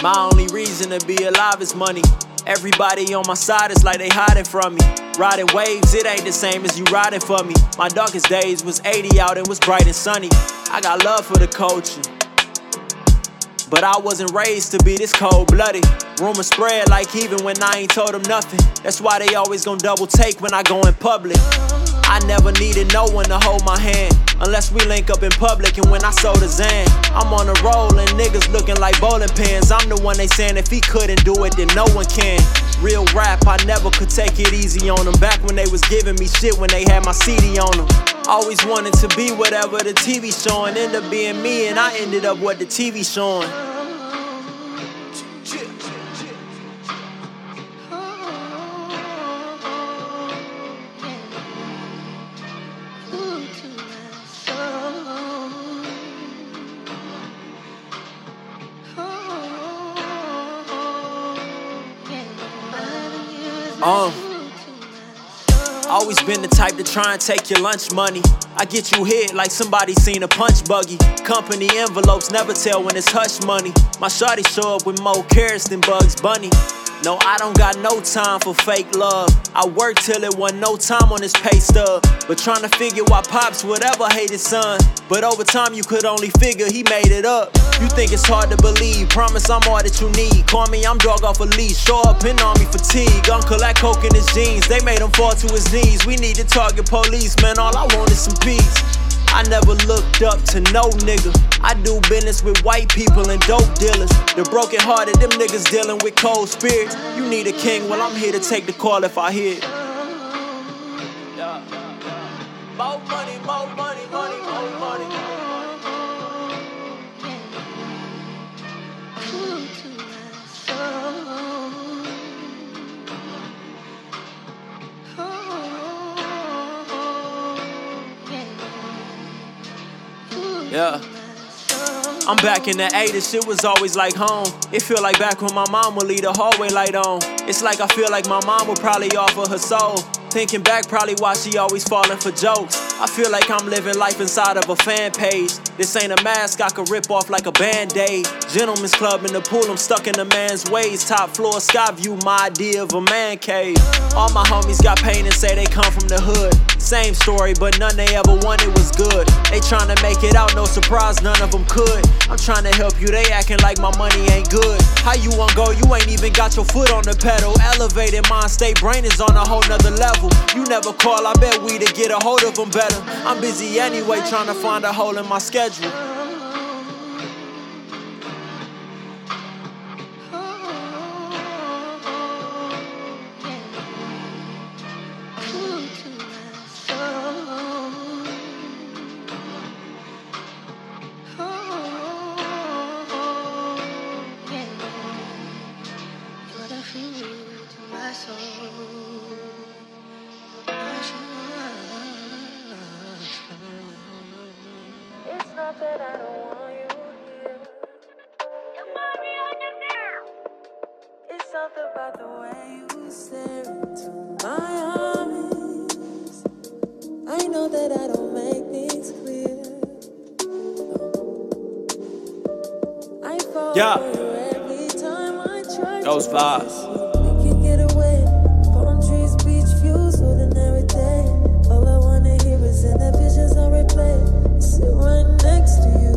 My only reason to be alive is money. Everybody on my side is like they hiding from me. Riding waves, it ain't the same as you riding for me. My darkest days was 80 out and was bright and sunny. I got love for the culture, but I wasn't raised to be this cold-blooded. Rumors spread like even when I ain't told them nothing. That's why they always gon' double take when I go in public. I never needed no one to hold my hand, unless we link up in public and when I sold a Zan. I'm on a roll and niggas looking like bowling pins. I'm the one they saying if he couldn't do it, then no one can. Real rap, I never could take it easy on them. Back when they was giving me shit when they had my CD on them. Always wanted to be whatever the TV showing. Ended up being me and I ended up what the TV showing. Always been the type to try and take your lunch money. I get you hit like somebody seen a punch buggy. Company envelopes never tell when it's hush money. My shawty show up with more carrots than Bugs Bunny. No, I don't got no time for fake love. I work till it wasn't no time on this pay stub. But trying to figure why Pops would ever hate his son. But over time you could only figure he made it up. You think it's hard to believe, promise I'm all that you need. Call me, I'm dog off a leash, show up in army fatigue. Uncle had coke in his jeans, they made him fall to his knees. We need to target police, man, all I want is some peace. I never looked up to no nigga. I do business with white people and dope dealers. The broken hearted, them niggas dealing with cold spirits. You need a king, well I'm here to take the call if I hear it. More money, more money, money, more money. Yeah. I'm back in the 80s, shit was always like home. It feel like back when my mom would leave the hallway light on. It's like I feel like my mom would probably offer her soul. Thinking back, probably why she always falling for jokes. I feel like I'm living life inside of a fan page. This ain't a mask I could rip off like a band-aid. Gentlemen's club in the pool, I'm stuck in a man's ways. Top floor, sky view, my idea of a man cave. All my homies got pain and say they come from the hood. Same story, but none they ever wanted was good. They tryna make it out, no surprise, none of them could. I'm tryna help you, they acting like my money ain't good. How you want go, you ain't even got your foot on the pedal. Elevated mind state, brain is on a whole nother level. You never call, I bet we to get a hold of them better. I'm busy anyway, tryna find a hole in my schedule. It's not that I don't want you here. It's something about the way you stare into my eyes. I know that I don't make things clear. I fall for you every time I try. Those vibes. We can get away. Palm trees, beach views, ordinary day. All I wanna hear is in the visions on replay. Sit right next to you.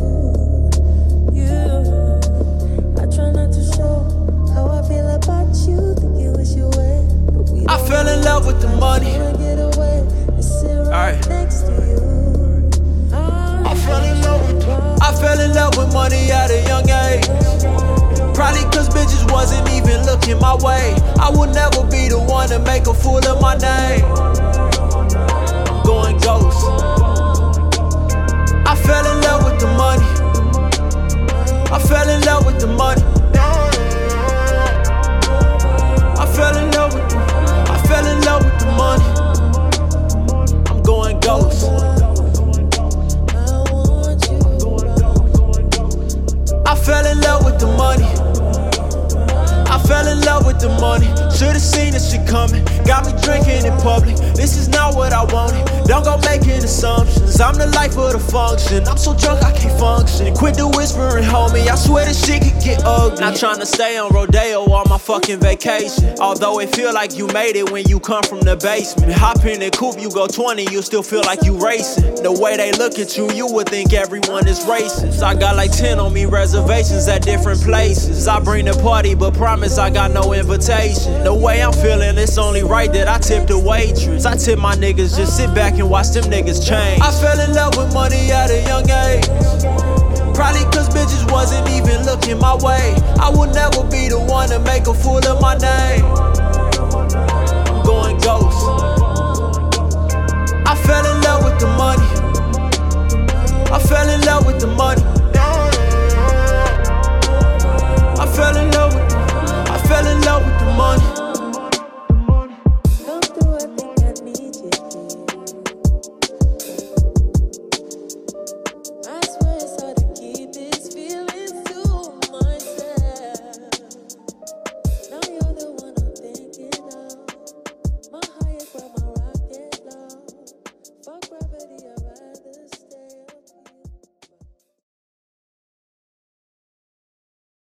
I try not to show how I feel about you. Think you wish you way, but we I fell in love with the money. get away and sit right next to you. I fell in love with money at a young age. Probably cause bitches wasn't even looking my way. I will never be the one to make a fool of my name. I'm going ghost. I fell in love with the money. I fell in love with the money. I fell in love with the money. I'm going ghost. I fell in love with the money. I fell in love with the money. Should've seen this shit coming. Got me drinking in public, this is not what I wanted. Don't go making assumptions, I'm the life of the function. I'm so drunk I can't function. Quit the whispering, homie, I swear this shit could get ugly. Not trying to stay on Rodeo on my fucking vacation. Although it feel like you made it when you come from the basement. Hop in the coupe, you go 20, you still feel like you racing. The way they look at you, you would think everyone is racist. I got like 10 on me reservations at different places. I bring the party, but promise I got no invitation. The way I'm feeling, it's only right that I tip the waitress. I tip my niggas, just sit back and watch them niggas change. I fell in love with money at a young age. Probably cause bitches wasn't even looking my way. I will never be the one to make a fool of my name. I'm going ghost.